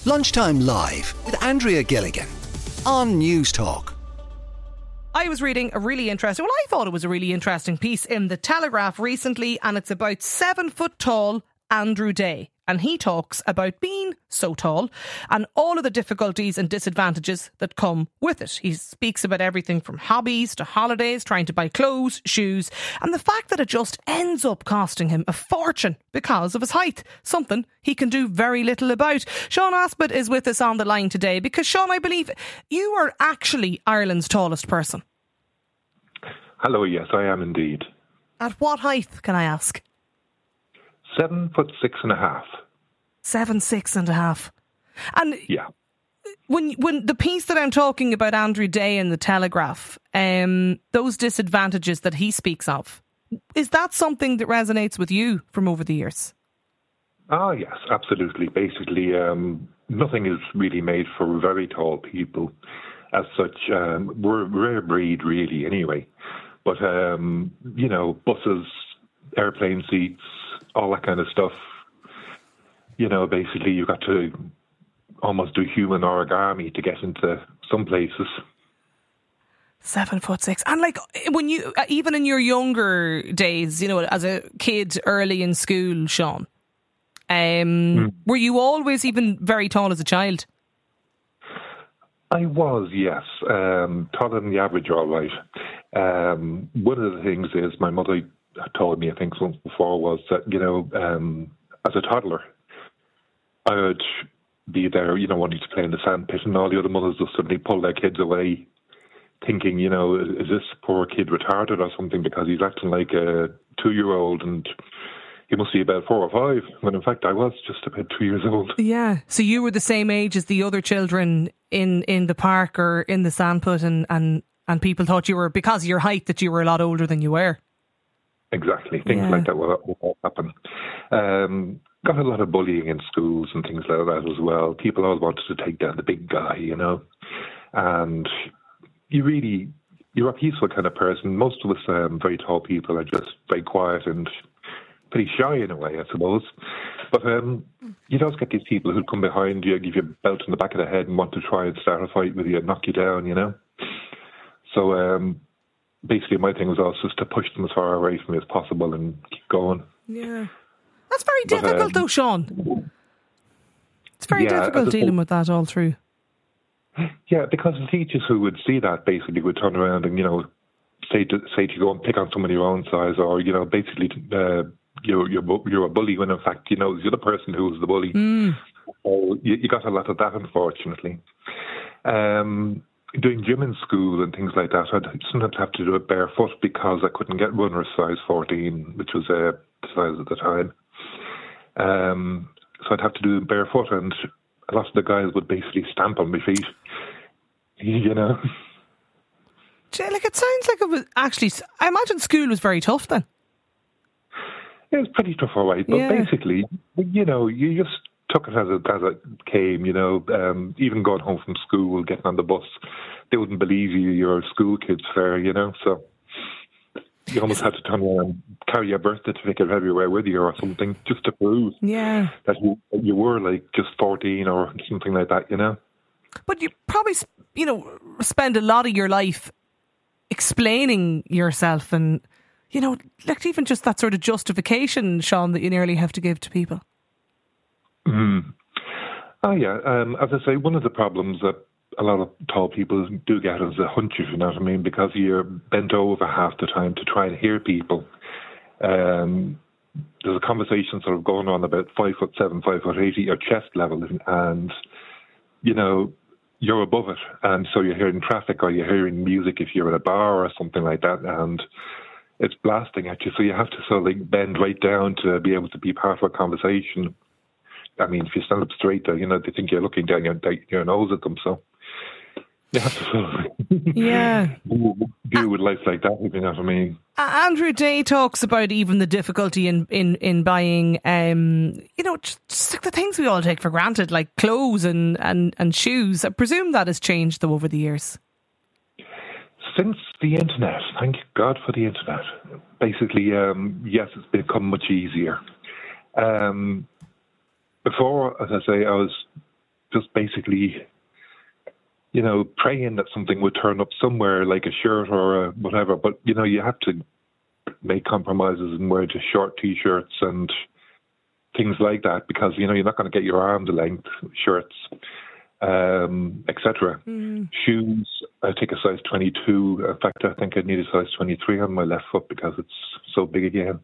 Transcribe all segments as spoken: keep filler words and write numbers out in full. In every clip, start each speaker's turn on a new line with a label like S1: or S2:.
S1: Lunchtime Live with Andrea Gilligan on News Talk.
S2: I was reading a really interesting, well, I thought it was a really interesting piece in The Telegraph recently, and it's about seven foot tall Andrew Day. And he talks about being so tall and all of the difficulties and disadvantages that come with it. He speaks about everything from hobbies to holidays, trying to buy clothes, shoes, and the fact that it just ends up costing him a fortune because of his height, something he can do very little about. Sean Aspett is with us on the line today because, Sean, I believe you are actually Ireland's tallest person.
S3: Hello, yes, I am indeed.
S2: At what height, can I ask?
S3: Seven foot six and a half.
S2: Seven, six and a half. And
S3: yeah.
S2: when when the piece that I'm talking about, Andrew Day in The Telegraph, um, those disadvantages that he speaks of, is that something that resonates with you from over the years?
S3: Ah, yes, absolutely. Basically, um, nothing is really made for very tall people as such. Um, we're a rare breed, really, anyway. But, um, you know, buses, airplane seats, all that kind of stuff. You know, basically you've got to almost do human origami to get into some places.
S2: Seven foot six. And like, when you, even in your younger days, you know, as a kid early in school, Sean, um, mm. were you always even very tall as a child?
S3: I was, yes. Um, taller than the average, all right. Um, one of the things is my mother told me, I think once before, was that, you know, um, as a toddler, I would be there, you know, wanting to play in the sand pit, and all the other mothers would suddenly pull their kids away, thinking, you know, is this poor kid retarded or something, because he's acting like a two-year-old and he must be about four or five, when in fact I was just about two years old.
S2: Yeah, so you were the same age as the other children in, in the park or in the sand pit, and, and, and people thought you were, because of your height, that you were a lot older than you were.
S3: Exactly. Things
S2: yeah.
S3: like that will, will happen. Um, got a lot of bullying in schools and things like that as well. People always wanted to take down the big guy, you know. And you really, you're a peaceful kind of person. Most of us um, very tall people are just very quiet and pretty shy in a way, I suppose. But um, you don't get these people who come behind you, give you a belt in the back of the head and want to try and start a fight with you and knock you down, you know. So, um, basically, my thing was also just to push them as far away from me as possible and keep going.
S2: Yeah. That's very
S3: but,
S2: difficult
S3: um,
S2: though, Sean. It's very
S3: yeah,
S2: difficult dealing with that all through.
S3: Yeah, because the teachers who would see that basically would turn around and, you know, say to, say to go and pick on someone your own size, or, you know, basically uh, you're, you're, you're a bully, when in fact, you know, it's the other person who was the bully.
S2: Mm.
S3: So you, you got a lot of that, unfortunately. Um... Doing gym in school and things like that, I'd sometimes have to do it barefoot because I couldn't get runner's size fourteen, which was uh, the size at the time. Um, so I'd have to do it barefoot, and a lot of the guys would basically stamp on my feet, you know.
S2: Like, it sounds like it was actually, I imagine school was very tough then.
S3: It was pretty tough, all right, but
S2: yeah.
S3: basically, you know, you just took it as it, as it came, you know. Um, even going home from school, getting on the bus, they wouldn't believe you, you're a school kid's fair, you know. So you almost had to turn around and carry your birth certificate everywhere with you or something, just to prove
S2: yeah.
S3: that you, you were like just fourteen or something like that, you know.
S2: But you probably, you know, spend a lot of your life explaining yourself, and, you know, like even just that sort of justification, Sean, that you nearly have to give to people.
S3: Mm. Oh, yeah. Um, as I say, one of the problems that a lot of tall people do get is a hunch, if you know what I mean, because you're bent over half the time to try and hear people. Um, there's a conversation sort of going on about five foot seven, five foot eight at your chest level, and, you know, you're above it. And so you're hearing traffic or you're hearing music if you're in a bar or something like that, and it's blasting at you. So you have to sort of like bend right down to be able to be part of a conversation. I mean, if you stand up straight, you know, they think you're looking down your, your nose at them. So you have to sort of
S2: yeah.
S3: deal with life like that, if you know what I mean.
S2: Uh, Andrew Day talks about even the difficulty in, in, in buying, um, you know, just, just like the things we all take for granted, like clothes and, and, and shoes. I presume that has changed, though, over the years.
S3: Since the internet, thank God for the internet. Basically, um, yes, it's become much easier. Um, before, as I say, I was just basically, you know, praying that something would turn up somewhere, like a shirt or a whatever. But, you know, you have to make compromises and wear just short T-shirts and things like that because, you know, you're not going to get your arm the length, shirts, um, et cetera. Mm. Shoes, I take a size twenty-two. In fact, I think I need a size twenty-three on my left foot because it's so big again.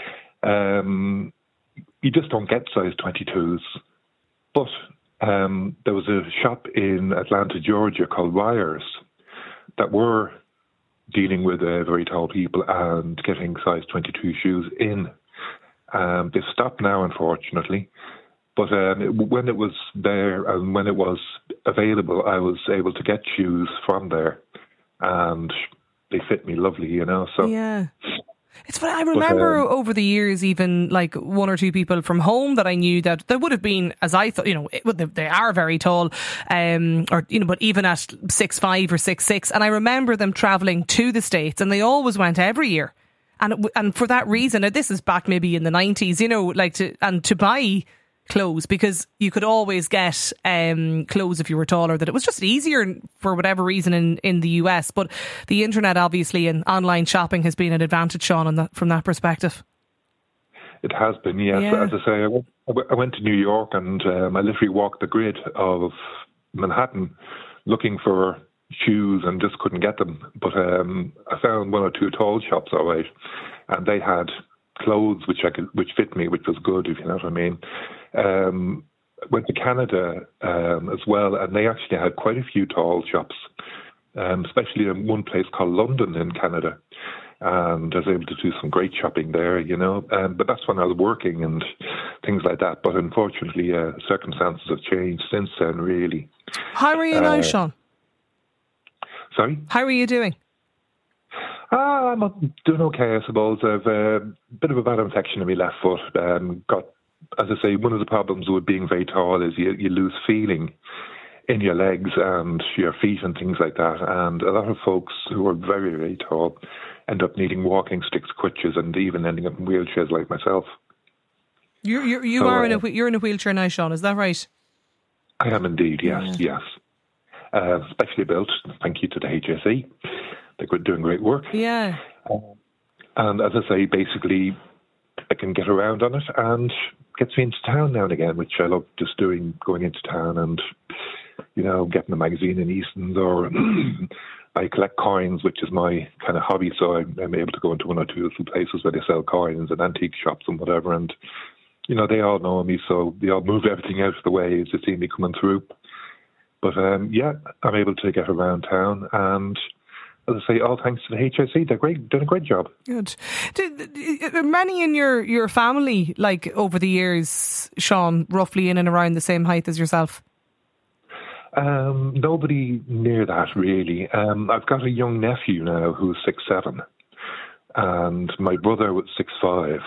S3: Um, you just don't get size twenty-twos. But um, there was a shop in Atlanta, Georgia called Wires that were dealing with uh, very tall people and getting size twenty-two shoes in. Um, they've stopped now, unfortunately. But um, it, when it was there and when it was available, I was able to get shoes from there, and they fit me lovely, you know. So
S2: yeah, it's funny. I remember but, um, over the years, even like one or two people from home that I knew that there would have been, as I thought, you know, it, they are very tall, um, or you know, but even at six five or six six, and I remember them travelling to the States, and they always went every year, and it, and for that reason, this is back maybe in the nineties, you know, like to and to buy clothes because you could always get um, clothes if you were taller, that it was just easier for whatever reason in, in the U S. But the internet obviously and online shopping has been an advantage, Sean, on that, from that perspective.
S3: It has been, yes. Yeah. As I say, I went, I went to New York and um, I literally walked the grid of Manhattan looking for shoes and just couldn't get them. But um, I found one or two tall shops, all right, and they had clothes which I could, which fit me, which was good, if you know what I mean. Um, went to Canada um, as well, and they actually had quite a few tall shops, um, especially in one place called London in Canada. And I was able to do some great shopping there, you know. Um, but that's when I was working and things like that. But unfortunately, uh, circumstances have changed since then, really.
S2: How are you uh, now, Sean?
S3: Sorry?
S2: How are you doing?
S3: Uh, I'm doing okay, I suppose. I've a uh, bit of a bad infection in my left foot. Um, got, as I say, one of the problems with being very tall is you, you lose feeling in your legs and your feet and things like that. And a lot of folks who are very, very tall end up needing walking sticks, crutches, and even ending up in wheelchairs like myself.
S2: You you you
S3: so,
S2: are in a you're in a wheelchair now, Sean. Is that right?
S3: I am indeed. Yes, yeah. yes. Uh, specially built. Thank you to the H S E. They're doing great work.
S2: Yeah.
S3: Um, and as I say, basically, I can get around on it and gets me into town now and again, which I love just doing, going into town and, you know, getting a magazine in Easton's, or I collect coins, which is my kind of hobby. So I'm, I'm able to go into one or two little places where they sell coins and antique shops and whatever. And, you know, they all know me, so they all move everything out of the way as they see me coming through. But, um, yeah, I'm able to get around town, and as I say, all thanks to the H S E. They're great, doing a great job.
S2: Good. Did, did many in your, your family, like over the years, Sean, roughly in and around the same height as yourself?
S3: Um, nobody near that, really. Um, I've got a young nephew now who's six seven, and my brother was six five.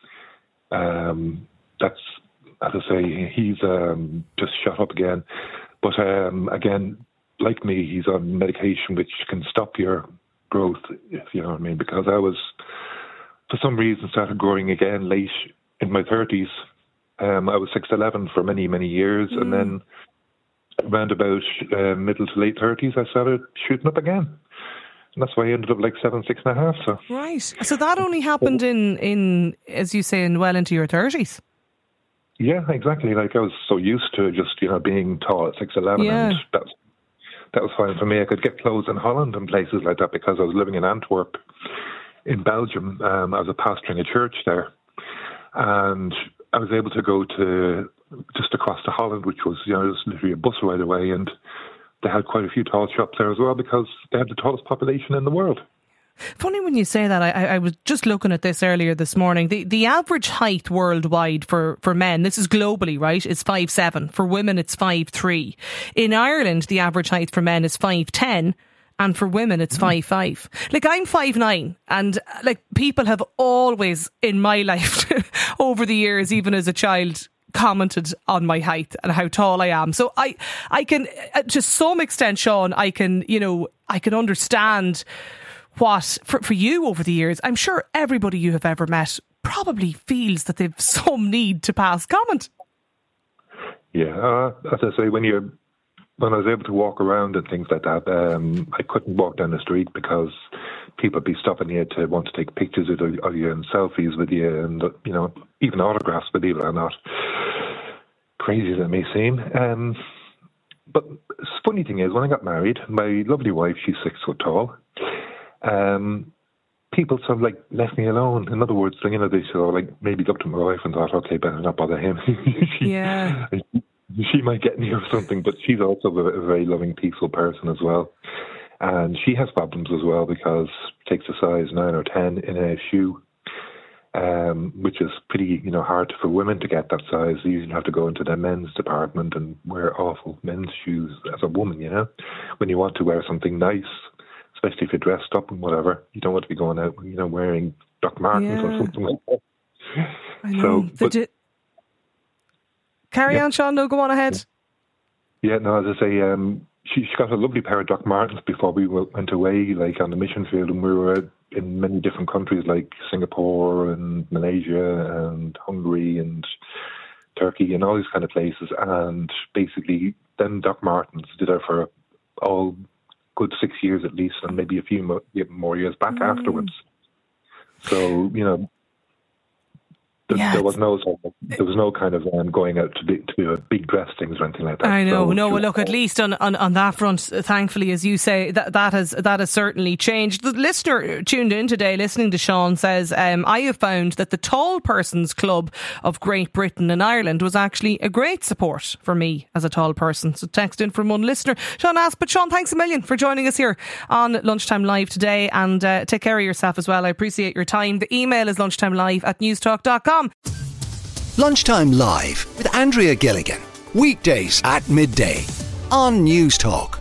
S3: Um, that's, as I say, he's um, just shot up again. But um, again, like me, he's on medication which can stop your growth, if you know what I mean, because I was, for some reason, started growing again late in my thirties. Um, I was six eleven for many, many years, mm. and then around about uh, middle to late thirties, I started shooting up again. And that's why I ended up like seven, six and a half. So.
S2: Right. So that only happened in, in, as you say, in well into your thirties.
S3: Yeah, exactly. Like I was so used to just, you know, being tall at six eleven,
S2: yeah.
S3: and that's that was fine for me. I could get clothes in Holland and places like that because I was living in Antwerp in Belgium. Um, I was a pastor in a church there, and I was able to go to just across to Holland, which was, you know, just literally a bus ride away, and they had quite a few tall shops there as well because they had the tallest population in the world.
S2: Funny when you say that. I, I was just looking at this earlier this morning. The the average height worldwide for, for men, this is globally, right, is five seven. For women, it's five three. In Ireland, the average height for men is five ten, and for women, it's five five. Like, I'm five nine, and like people have always in my life over the years, even as a child, commented on my height and how tall I am. So I, I can, to some extent, Sean, I can, you know, I can understand what, for, for you over the years, I'm sure everybody you have ever met probably feels that they've some need to pass comment.
S3: Yeah, uh, as I say, when you're when I was able to walk around and things like that, um, I couldn't walk down the street because people would be stopping you to want to take pictures of you, of you and selfies with you, and you know, even autographs, believe it or not. Crazy as it may seem. Um, but the funny thing is, when I got married, my lovely wife, she's six foot tall. Um, people sort of like left me alone. In other words, you know, they sort of like maybe looked at my wife and thought, okay, better not bother him. she,
S2: yeah.
S3: She might get me or something, but she's also a, a very loving, peaceful person as well. And she has problems as well because it takes a size nine or ten in a shoe, um, which is pretty, you know, hard for women to get that size. They usually have to go into the men's department and wear awful men's shoes as a woman, you know. When you want to wear something nice, especially if you're dressed up and whatever, you don't want to be going out, you know, wearing Doc Martens yeah. or something like that.
S2: I know. So, but, Carry yeah. on, Sean. No, go on ahead.
S3: Yeah, no, as I say, um, she, she got a lovely pair of Doc Martens before we went away, like on the mission field, and we were in many different countries like Singapore and Malaysia and Hungary and Turkey and all these kind of places. And basically, then Doc Martens did her for all good six years at least, and maybe a few more, more years back mm. afterwards. So, you know, There, yeah, there was no there was no kind of um, going out to be, to do a big dress things or anything like that.
S2: I know,
S3: so,
S2: no. Well, look, at least on, on, on that front, thankfully, as you say, that that has that has certainly changed. The listener tuned in today, listening to Sean, says, um, "I have found that the Tall Persons Club of Great Britain and Ireland was actually a great support for me as a tall person." So, text in from one listener. Sean asked, but Sean, thanks a million for joining us here on Lunchtime Live today, and uh, take care of yourself as well. I appreciate your time. The email is lunchtimelive at newstalk dot com.
S1: Lunchtime Live with Andrea Gilligan. Weekdays at midday on Newstalk.